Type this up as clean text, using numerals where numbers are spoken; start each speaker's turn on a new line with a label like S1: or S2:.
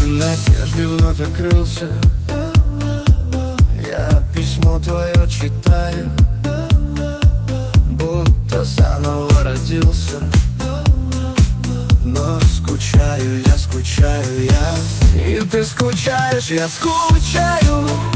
S1: надежды вновь открылся. Я письмо твое читаю, будто заново родился. Но скучаю я, и ты скучаешь, я скучаю.